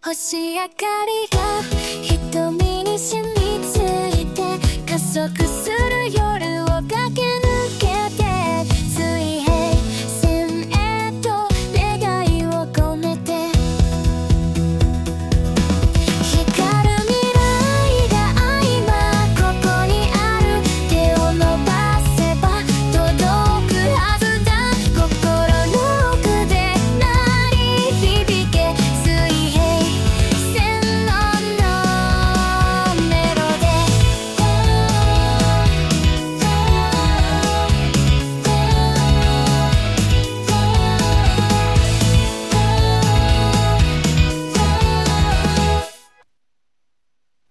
星明かりが瞳に染みついて加速する